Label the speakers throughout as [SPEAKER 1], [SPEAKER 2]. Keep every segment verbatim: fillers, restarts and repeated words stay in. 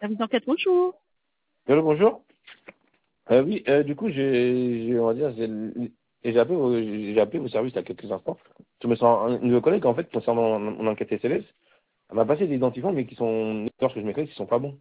[SPEAKER 1] Service d'enquête, bonjour.
[SPEAKER 2] Allô, bonjour. Euh, oui, euh, du coup, j'ai, j'ai- on va dire, j'ai j'ai appelé, vos- j'ai appelé vos services il y a quelques instants. Je me sens un, une de vos collègues, en fait, concernant mon, mon enquête S L S, elle m'a passé des identifiants, mais qui sont, lorsque je m'écris, qui sont pas bons.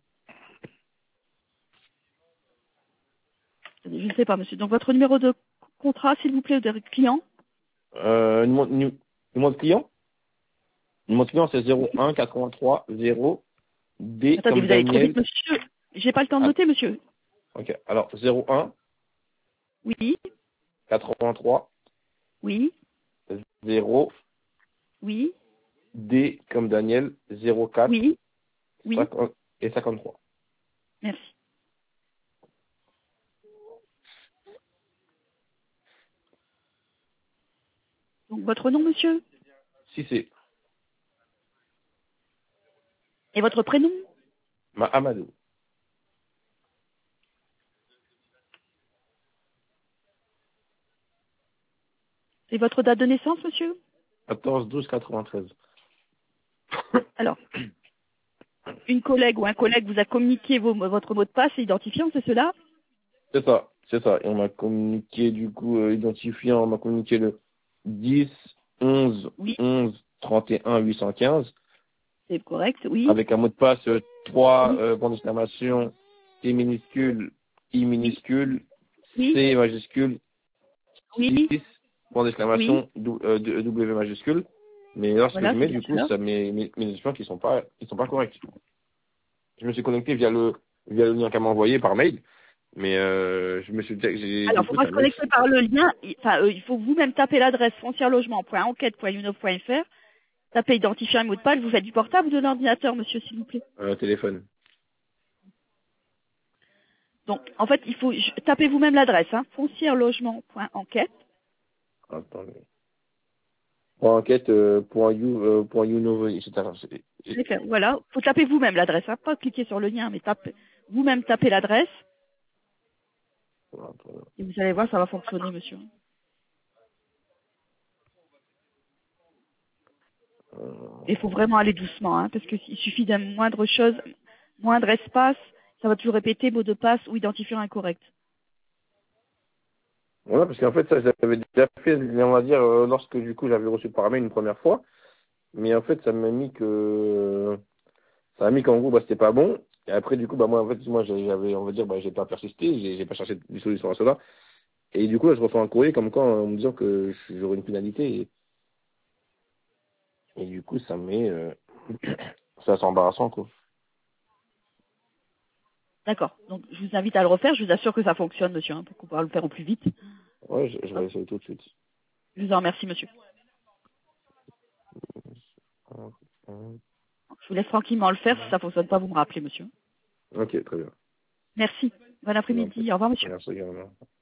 [SPEAKER 1] Je ne sais pas, monsieur. Donc, votre numéro de contrat, s'il vous plaît, de client.
[SPEAKER 2] Euh, numéro, nu- numéro de client? Numéro de client, c'est zéro un quatre-vingt-trois zéro D
[SPEAKER 1] Attendez,
[SPEAKER 2] comme
[SPEAKER 1] vous allez trop vite,
[SPEAKER 2] Daniel.
[SPEAKER 1] monsieur. J'ai pas le temps de
[SPEAKER 2] Ah,
[SPEAKER 1] noter, monsieur.
[SPEAKER 2] ok. Alors, zéro un
[SPEAKER 1] Oui,
[SPEAKER 2] quatre-vingt-trois
[SPEAKER 1] oui,
[SPEAKER 2] zéro
[SPEAKER 1] oui,
[SPEAKER 2] D comme Daniel zéro quatre
[SPEAKER 1] oui, oui.
[SPEAKER 2] cinquante et cinquante-trois.
[SPEAKER 1] Merci. Donc, votre nom, monsieur,
[SPEAKER 2] Si c'est
[SPEAKER 1] et votre prénom,
[SPEAKER 2] Ma Amadou.
[SPEAKER 1] et votre date de naissance, monsieur.
[SPEAKER 2] quatorze douze quatre-vingt-treize.
[SPEAKER 1] Alors, une collègue ou un collègue vous a communiqué vos- votre mot de passe et identifiant, c'est cela?
[SPEAKER 2] C'est ça, c'est ça. Et on m'a communiqué, du coup, euh, identifiant, on m'a communiqué le dix, onze,
[SPEAKER 1] Oui,
[SPEAKER 2] onze, trente et un, huit cent quinze,
[SPEAKER 1] c'est correct, oui,
[SPEAKER 2] avec un mot de passe euh, trois,
[SPEAKER 1] oui,
[SPEAKER 2] euh, point d'exclamation, T minuscule, I
[SPEAKER 1] oui,
[SPEAKER 2] minuscule,
[SPEAKER 1] oui,
[SPEAKER 2] C majuscule, six,
[SPEAKER 1] oui,
[SPEAKER 2] point
[SPEAKER 1] oui.
[SPEAKER 2] d'exclamation, dou- euh, de- W majuscule. Mais lorsque je
[SPEAKER 1] Voilà, c'est
[SPEAKER 2] mets,
[SPEAKER 1] bien
[SPEAKER 2] du coup,
[SPEAKER 1] cela.
[SPEAKER 2] ça met mes, mes notifiants qui sont pas, qui sont pas corrects. Je me suis connecté via le, via le lien qu'elle m'a envoyé par mail, mais euh, je me suis, j'ai,
[SPEAKER 1] Alors,
[SPEAKER 2] du
[SPEAKER 1] il faut
[SPEAKER 2] coup,
[SPEAKER 1] pas
[SPEAKER 2] ça
[SPEAKER 1] se
[SPEAKER 2] met.
[SPEAKER 1] connecter par le lien. Il- Enfin, euh, il faut vous-même taper l'adresse foncièrelogement point enquête point unov point f r. Tapez identifiant un mot de passe. Vous faites du portable ou de l'ordinateur, monsieur, s'il vous plaît.
[SPEAKER 2] Euh, téléphone.
[SPEAKER 1] Donc, en fait, il faut je- taper vous-même l'adresse, hein, foncièrelogement point enquête.
[SPEAKER 2] Attendez. Point enquête, euh, point you, euh, point you know, et cetera. C'est- et-
[SPEAKER 1] C'est fait. Voilà, faut taper vous-même l'adresse, hein, pas cliquer sur le lien, mais taper vous-même taper l'adresse et vous allez voir, ça va fonctionner, monsieur.
[SPEAKER 2] euh,
[SPEAKER 1] Il faut vraiment aller doucement, hein, parce qu'il suffit d'un moindre chose, moindre espace, ça va toujours répéter mot de passe ou identifiant incorrect.
[SPEAKER 2] Voilà, parce qu'en fait, ça, j'avais déjà fait, on va dire, euh, lorsque du coup j'avais reçu par mail une première fois, mais en fait, ça m'a mis que, ça m'a mis qu'en gros, bah, c'était pas bon. Et après, du coup, bah, moi, en fait, moi, j'avais, on va dire, bah, j'ai pas persisté, j'ai j'ai pas cherché des solutions à cela. Et du coup, là, je reçois un courrier comme quoi, en me disant que j'aurais une pénalité, et, et du coup, ça me met, euh, c'est assez embarrassant, quoi.
[SPEAKER 1] D'accord. Donc, je vous invite à le refaire. Je vous assure que ça fonctionne, monsieur, hein, pour pouvoir le faire au plus vite.
[SPEAKER 2] Ouais, je, je
[SPEAKER 1] Hop.
[SPEAKER 2] vais essayer tout de suite.
[SPEAKER 1] Je vous en remercie, monsieur. Je vous laisse tranquillement le faire. Si ça fonctionne pas, vous me rappelez, monsieur.
[SPEAKER 2] Ok, très bien.
[SPEAKER 1] Merci. Bon
[SPEAKER 2] Je vous en prie.
[SPEAKER 1] après-midi. Au revoir, monsieur.
[SPEAKER 2] Merci également.